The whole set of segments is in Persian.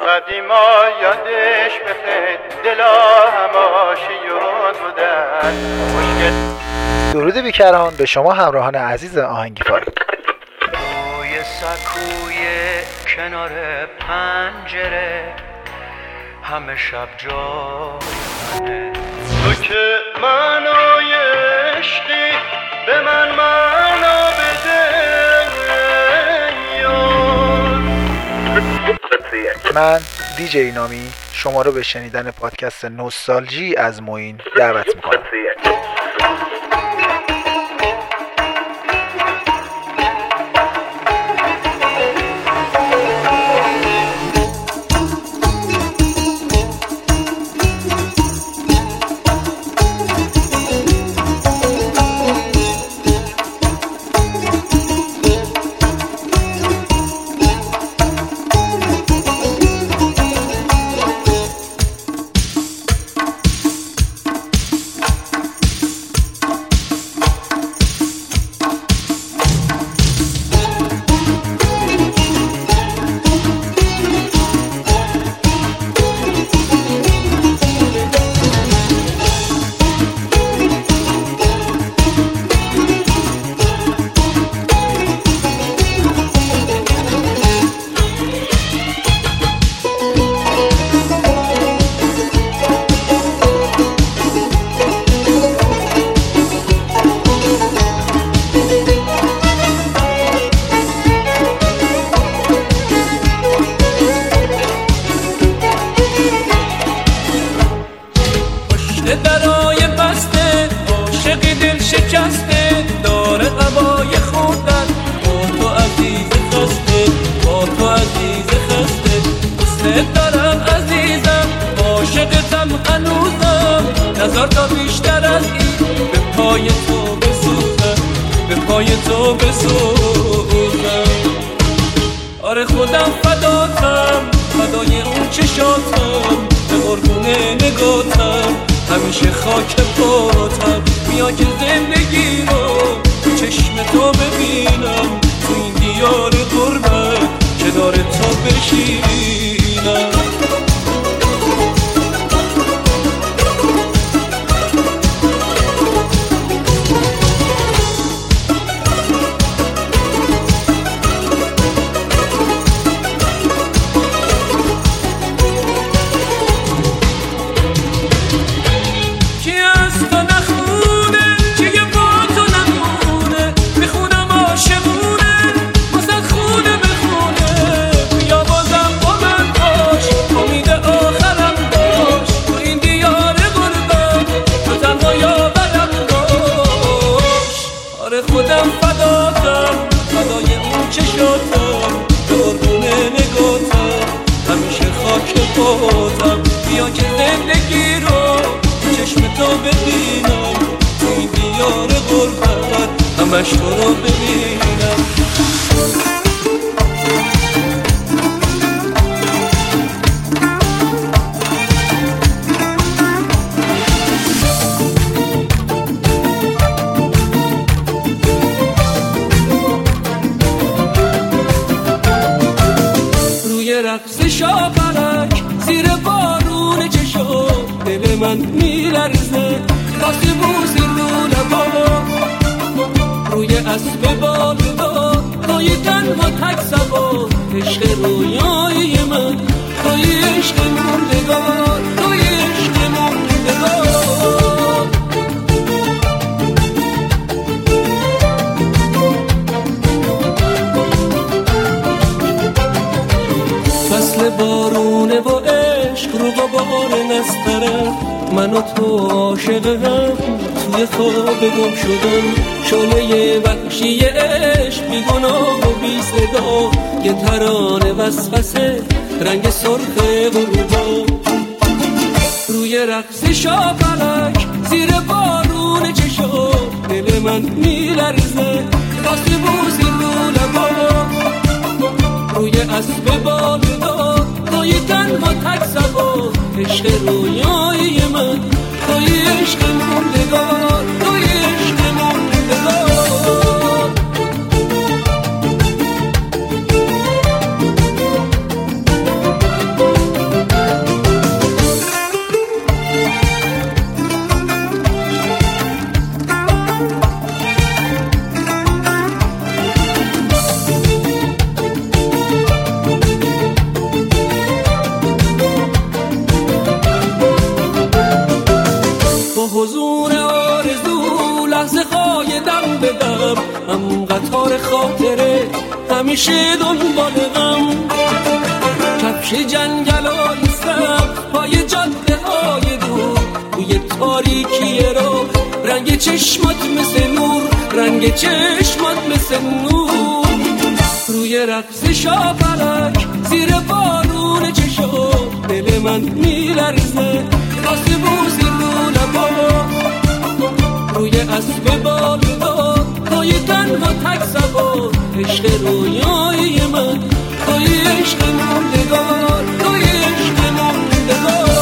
قدیما یادش بخیر دلا هماشیون بودن مشکل. درود بیکران به شما همراهان عزیز آهنگی‌فار. روی سکوی کنار پنجره همه شب جای تو که معنای عشقی به من معنا بده. من دیجی نامی شما رو به شنیدن پادکست نوستالژی از معین دعوت میکنم. آره خودم فداتم، فدای اون چشاتم، به قربونه نگاتم، همیشه خاک پاتم. بیا که زندگی رو تو چشم تو ببینم، تو این دیار غربت کنار تو بشینم. خودم فداتم، فدای اون چشاتم، به قربونه نگاتم، همیشه خاک پاتم. بیا که زندگی رو چشم تو ببینم، تو این دیار غربت همش تو رو ببینم. رقص شاپرک زیر بارون چشم دل من میلرزه، واسه بوسی رو لبا روی اسب بالدار، توی تنها تک سوار، عشق رویای من، توی عشق موندگار، توی عشق موندگار. فصل بارونه و عشق رو غبار نسترم، من و تو عاشقم، توی خواب گم شدم، شعله وحشی عشق بی گناه و بی صدا، یه ترانه وسوسه رنگ سرخ غروبا. روی رقص شاپرک زیر بارون چشم دل من میلرزه، واسه بوسی رو لبا روی اسب بالدار، توی تنها تک سوار، عشق رویای من، توی عشق موندگار، توی عشق موندگار. همیشه دنبال غم، کفش جنگلای سبز پای جاده های دور، روی تاریکی رو رنگ چشمات مثل نور، رنگ چشمات مثل نور، روی رقص شاپلک زیر بارون چشم دل من میلرزه، راست بوزی رو لبا روی اسب بالدار، توی تنها تک سوار، عشق رویای من، توی عشق موندگار، توی عشق موندگار.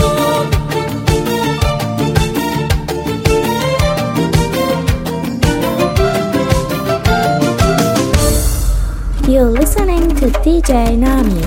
You're listening to DJ Nami.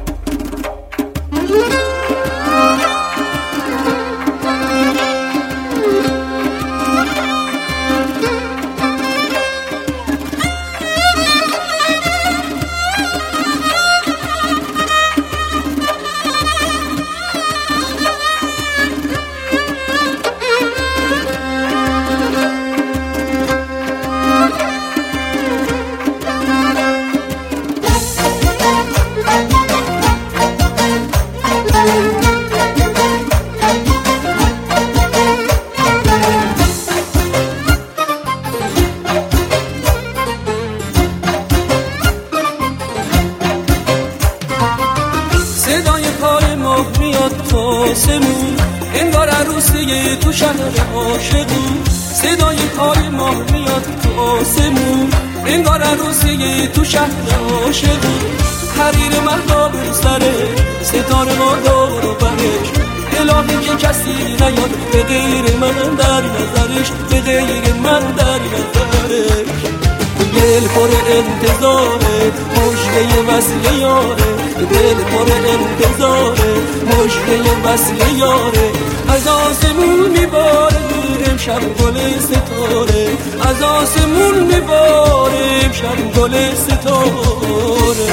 انگار عروسی تو شهر عاشقی، صدای پای ماه میاد تو آسمون، انگار عروسی تو شهر عاشقی، حریر مهتاب رو سره، ستاره ما دور و برش، الهی که کسی نیاد به غیر من در نظرش، به غیر من در نظرش. دل پر انتظاره مژده وصل یاره، دل پر انتظاره مژده وصل یاره، از آسمون میباره امشب گل ستاره، از آسمون میباره امشب گل ستاره.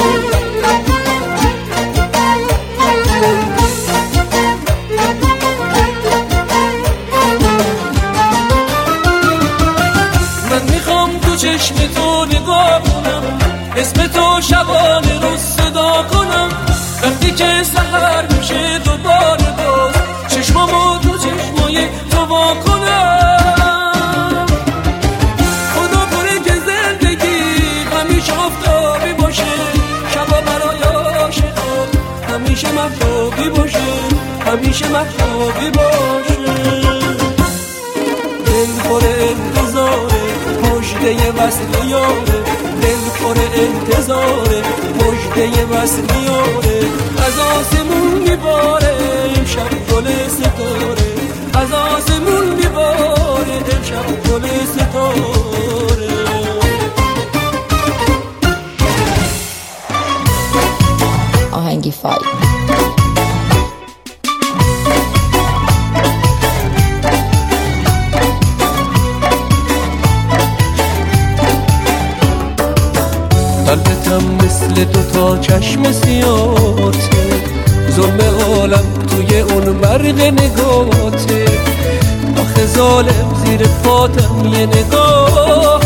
چشم تو نگاه کنم، اسم تو شبانه رو صدا کنم، وقتی که سحر میشه دوباره باز چشمامو تو چشمای تو وا کنم. خدا کنه که زندگی همیشه آفتابی باشه، شبا برای عاشقان همیشه مهتابی باشه، همیشه مهتابی باشه. دل پر انتظاره مژده وصل یاره، دل پر انتظاره مژده وصل یاره، از آسمون میباره امشب گل ستاره، از آسمون میباره امشب گل ستاره. آهنگی فایل قلبتم مثل دوتا چشم سیاته، ظلم عالم توی اون برق نگاته، آخه ظالم زیر پاتم یه نگاه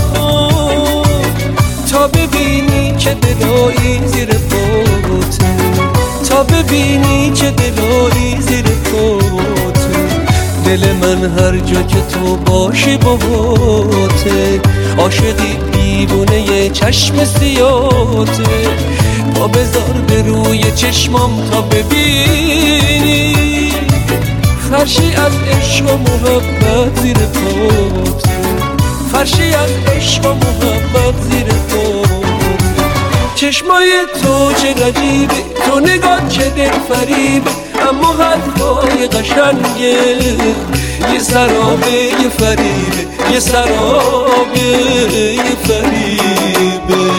تا ببینی که دلایی زیر پاته، تا ببینی که دلایی زیر پاته. دل من هر جا که تو باشی باهاته، عاشقی دیوونه یه چشم سیاته، با بذار به روی چشمام تا ببینی فرشی از عشق و محبت زیر پاته، فرشی از عشق و محبت زیر پاته. چشمای تو چه غریبه، تو نگاه چه دل فریبه، اما حرفای قشنگه، یه سرابه یه فریبه، یه سرابه یه فریبه.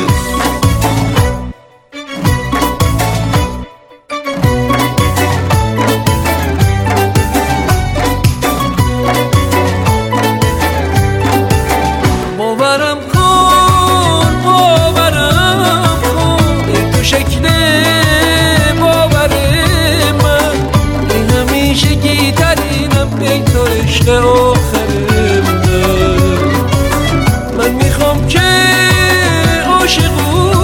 باورم کن باورم کن، این تو شکل باور من، این همیشه گیترینم ای تو عشق آخرم. من میخوام که عاشقون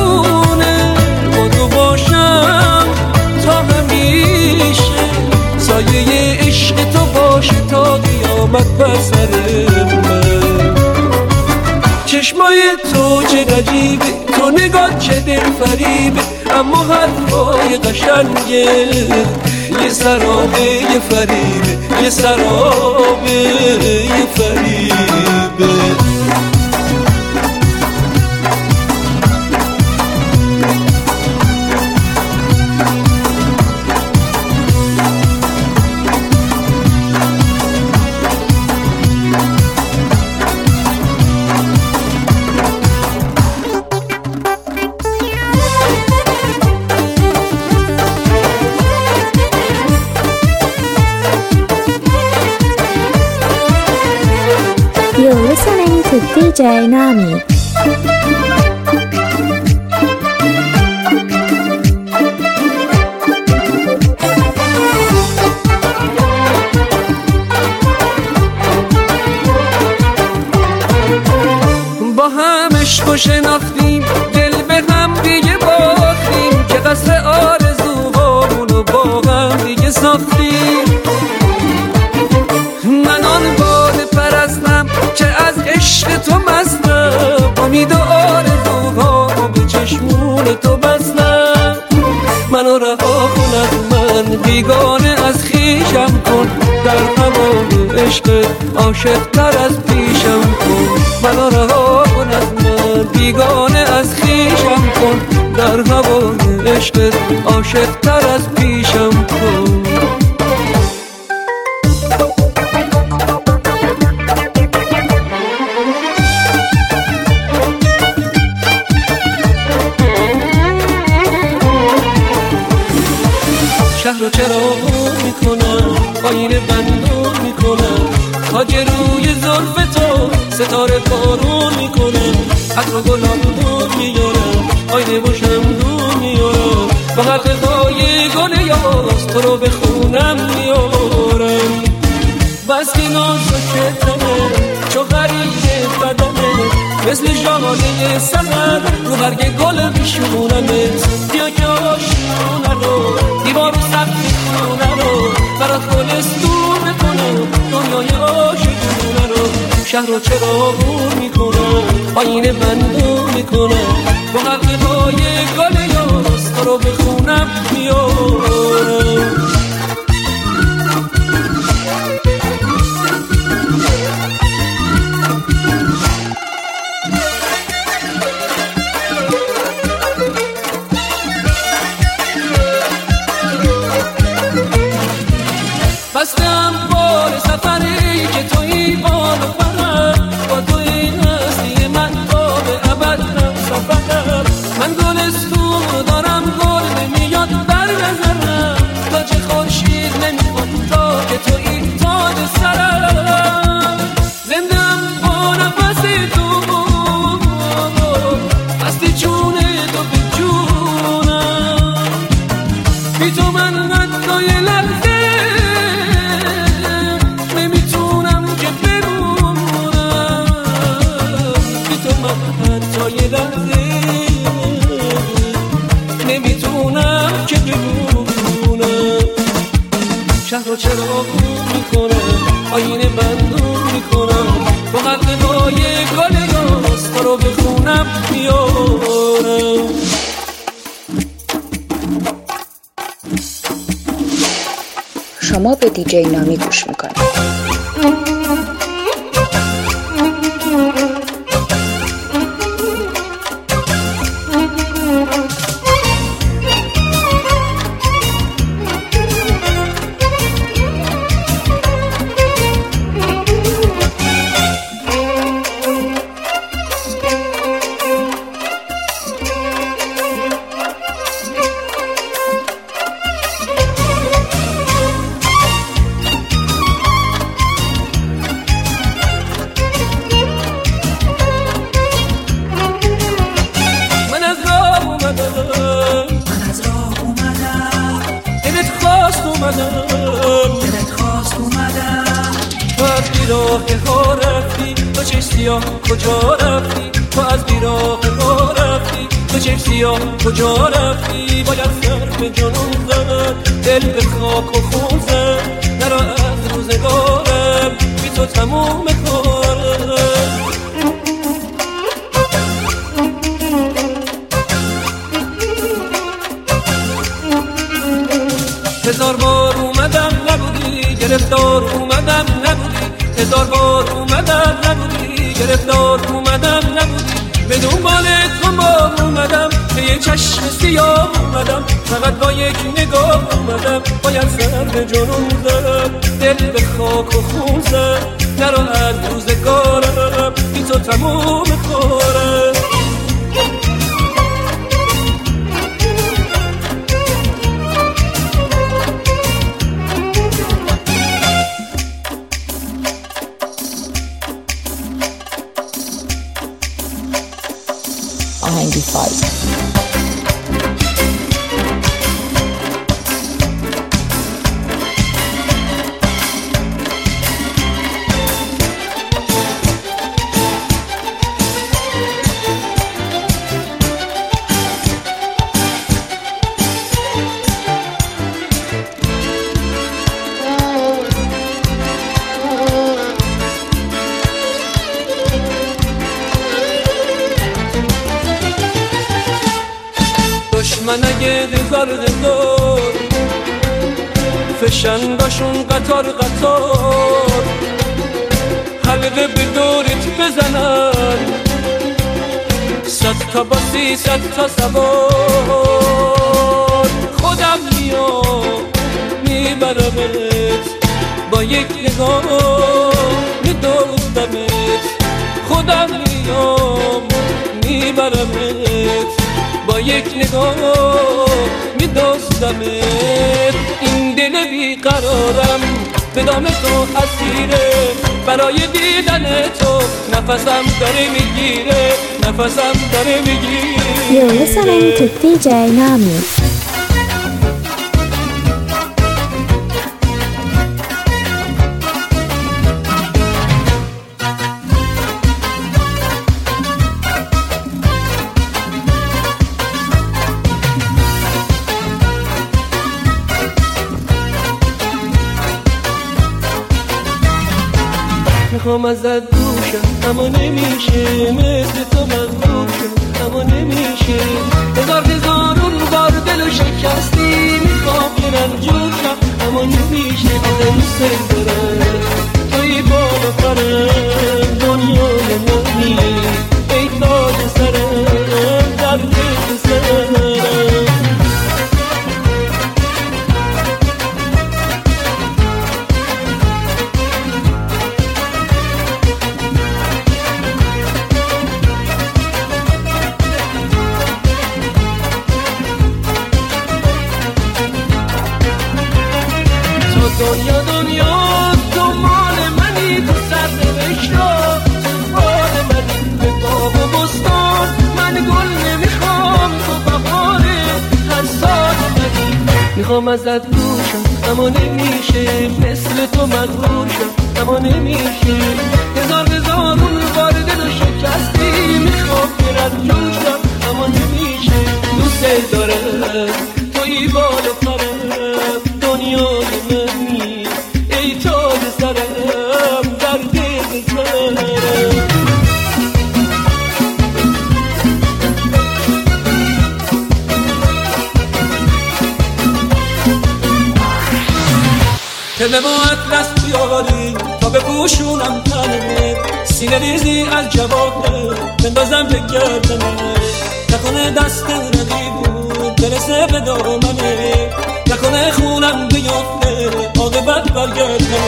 آمد بر سر من. چشمای تو چه عجیبه، تو نگاه چه دل فریبه، اما حرفای قشنگه یه سرابه یه فریبه، یه سرابه یه فریبه. You're listening to DJ Nami. با هم عشق و شناختیم، دل به هم دیگه باختیم، که قصر آرزوهامونو با هم دیگه ساختیم. من آن باد پرستم که از عشق تو مستم، امید و آرزوهامو به چشمون تو بستم. منو رها کن از من، بیگانه از خویشم کن، در هوای عشقت عاشق تر از پیشم کن. منو رها کن از من، بیگانه از خویشم کن، در هوای عشقت عاشق تر از پیشم کن. شهر رو چرا میکنم، آینه بندون میکنم، تاج روی زلف تو ستاره بارون میکنم، عطر و گلابون میارم، آینه و شمدون میارم، با حلقه‌های گل یاس تو رو به خونم میارم. بس که ناز و شتمه چو غریب بدنه، مثل ژاله سحر رو برگ گل میشونمت. بیا که آشونه رو دیوار و سقف خونه رو برات گلستون بکنم، دنیای عاشقونه رو. شهر رو چراغون میکنم، آینه بندون میکنم، با حلقه‌های گل یاس تو رو به خونم میارم. بستم بار سفری که توی بال و پرم، با توی هستی من تا به ابد هم سفرم. من گلستون دارم، گل نمیاد بر نظرم، تا چه خورشید نمیخواد تا که توی تاج سرم. زندم با نفس تو، هستی چونه تو به جونم، بی تو من حتی یه لحظه یه لحظه نمیتونم که بمونم. شهر رو چراغون میکنم، آینه بندون میکنم، با حلقه‌های گل یاس تو رو به خونم میارم. شما به دیجی نامی گوش میکنید. کجا رفتی؟ تو از بیراه ما رفتی، تو چه سیاه کجا رفتی؟ باید سر به جنون زد، دل به خاک و خون زد، نرا از روزگارم، بی تو تموم کاره. هزار بار اومدم نبودی گرفتار اومدم نبودی، هزار بار اومدم نبودی گرفتار اومدم نبودی، به دنبال تو ما اومدم به یه چشم سیاه اومدم، فقط با یک نگاه اومدم، باید سر به جنون زدم، دل به خاک و خون زد، نرو هر روزگارم بی تو تموم کارم. آهنگی فایل من اگه هزار فشنگاشون قطار قطار حلقه به دورت بزنن، 100 تا با 300 تا سوار، خودم میام میبرمت با یک نگاه میدوزمت، خودم میام میبرمت با یک نگاه میدوزمت. این دل بیقرارم به دام تو اسیره، برای دیدن تو نفسم داره میگیره، نفسم داره میگیره. You're listening to DJ Nami. میخوام ازت دوشم اما نمیشه، مثل تو مغروشم اما نمیشه، هزارون بار دلو شکستی، میخوام یه رنجوشم اما نمیشه، دوست دارم توی بالا پرم دنیای منی، ای تاج سرم در دل سرم. دنیا تو مال منی، تو سر نوشتا تو مال منی، به باغ و بستان من گل نمیخوام، تو بهاره هر سال منی، میخوام ازت دوشم اما نمیشه، مثل تو مغروشم اما نمیشه، هزارون بار دلو شکستی، میخوام برم جوشم اما نمیشه، دوست دارم توی بالا پرم دنیای منی، ای تاج سرم در دل سرم. تله با اطلس بیاری تا بپوشونم تنه، سینه ریزی از جواهر بندازم به گردنه، نکنه دست رقیبون برسه به دامنه، نکنه خونم بیفته عاقبت برگرده.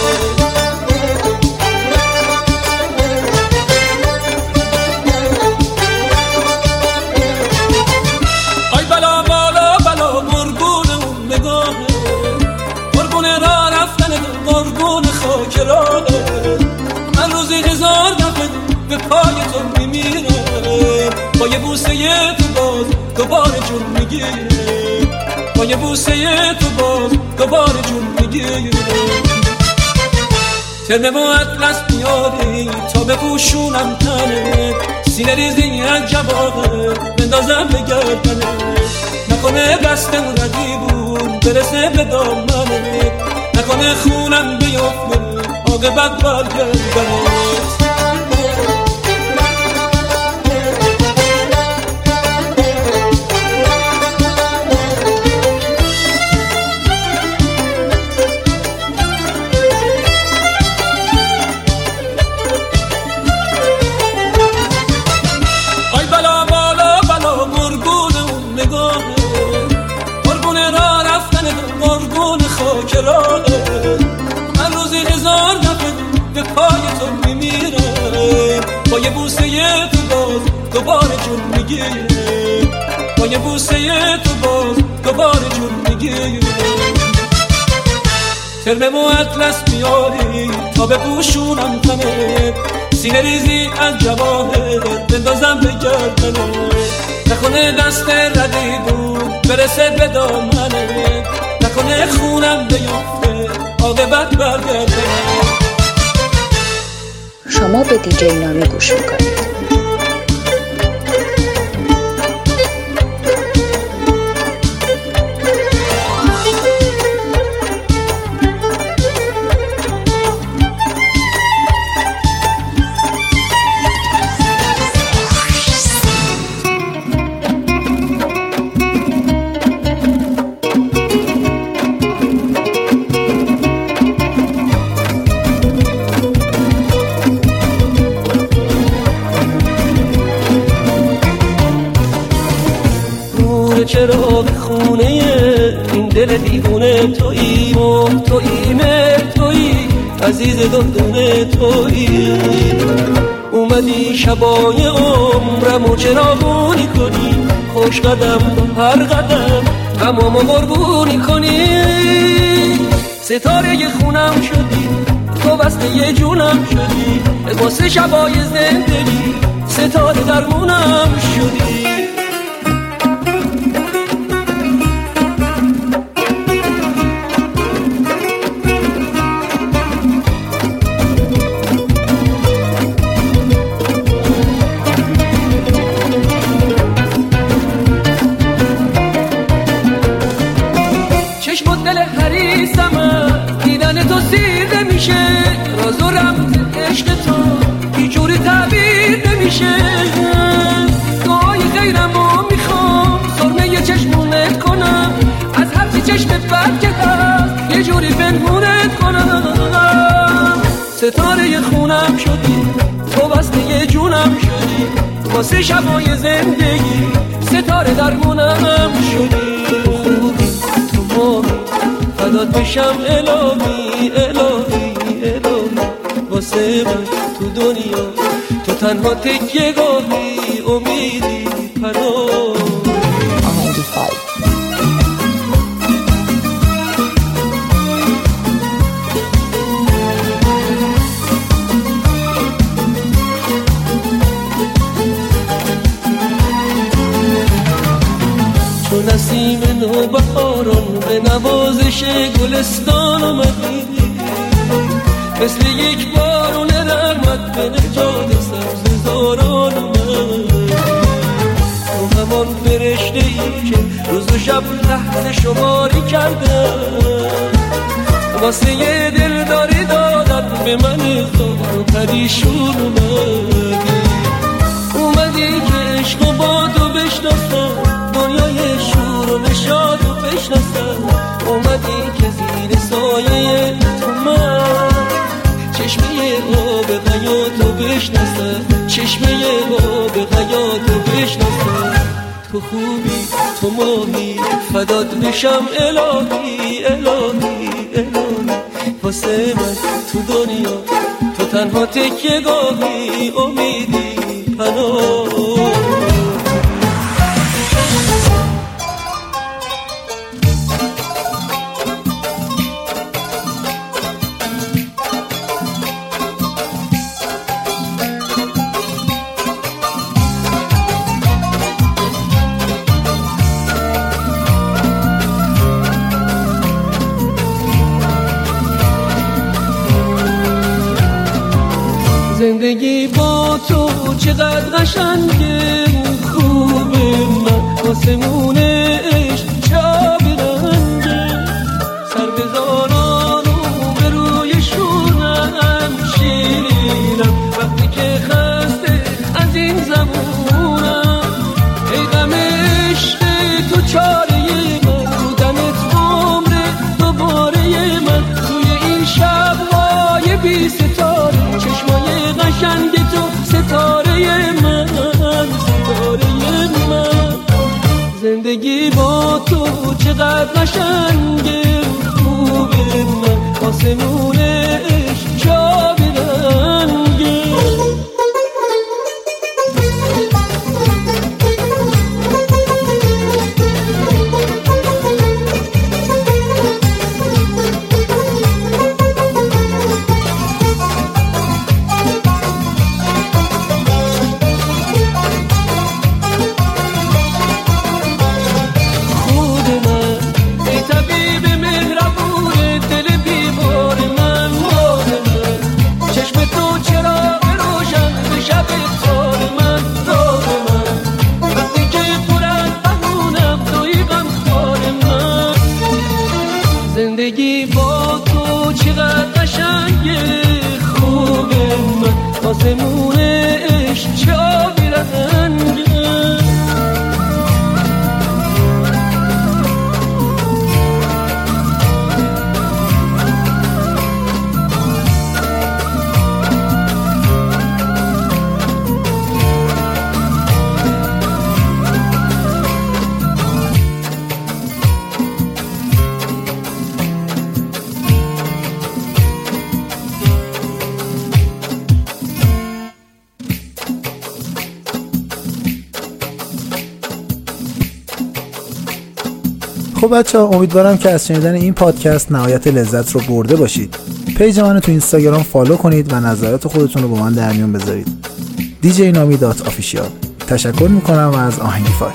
آی بلا بالا بلا مرگون اون نگاهه، مرگون را رفتن مرگون خاک رانه، من روزی 1000 دفعه به پای تو میمیره، با یه بوسه تو باز دوباره جون میگیره، با یه بوسه تو باز دوباره جون میگیره، ترنه و اطلس بیاری تا بپوشونم تنه، سینه ریزی از جواهر بندازم به گردنه، نکنه دست رقیبون برسه به دامنه، نکنه خونم بیفته عاقبت برگردنت. من روزی هزار دفعه به پای تو میمیره، با یه بوسه تو باز دوباره جون میگیره، با یه بوسه تو باز دوباره جون میگیره. ترمم و اطلس بیاری تا بپوشونم تنت، سینه ریزی از جواهر بندازم به گردنت. نکنه دست ردیدون برسه به دامنت، نکنه خونم بیفته عاقبت برگرده. شما به دیجی نامی گوش میکنید. چراغ خونه این دل دیوونه تویی، تویی عزیز دندونه تویی. اومدی شبای عمرمو چراغونی کنی، خوش قدم با هر قدم غمامو قربونی کنی. ستاره خونم شدی، تو بسته جونم شدی، واسه شبای زندگی ستاره درمونم شدی. راز و رمز عشق تو اینجوری تعبیر نمیشه. دعای غیرمو میخوام سرمه چشمونت کنم، از هرچی چشمت بد که هست یه جوری پنهونت کنم. ستاره خونم شدی، تو بسته جونم شدی، واسه شبای زندگی ستاره درمونم شدی. تو خوبی تو مامی فدات بشم الهی الهی الهی، واسه من تو دنیا تو تنها تکیه گاهی امیدی پناهی. چون نسیم نوبهاران به نوازش گلستان اومدی، مثل یک بارون رحمت به نجات سبززاران اومد. تو همان فرشته ای که روز و شب تحت شماری کردم، واسه یه دلداری دادت به من زار و پریشون اومدی که عشق و با تو بشناسم، دنیای شور و نشاد و بشناسم. اومدی که زیر سایه تو من چشمه آب حیاتو بشناسم، چشمه آب حیاتو بشناسم. تو خوبی تو ماهی فدات بشم الهی الهی الهی، واسه من تو دنیا تو تنها تکیه گاهی امیدی پناه. زندگی با تو چقدر قشنگه، خوبه من آسمون عشق چه رنگه، سر بزاران رو به روی شونم زندگی با تو چقدر قشنگه، خوبه من آسمونش چابی رنگه. زندگی با تو چقدر قشنگه، خوبه من آسمونش چابی رنگه. خب بچه‌ها، امیدوارم که از شنیدن این پادکست نهایت لذت رو برده باشید. پیج منو تو اینستاگرام فالو کنید و نظرات خودتون رو با من در میون بذارید. djnami.official. تشکر میکنم از آهنگ فای.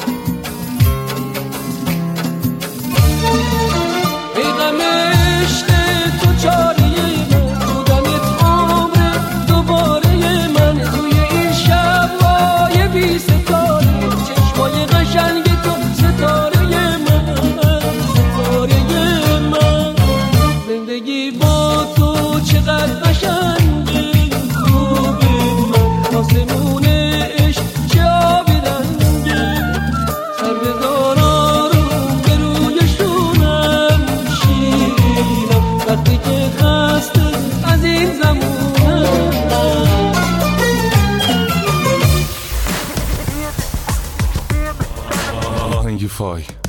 Fai.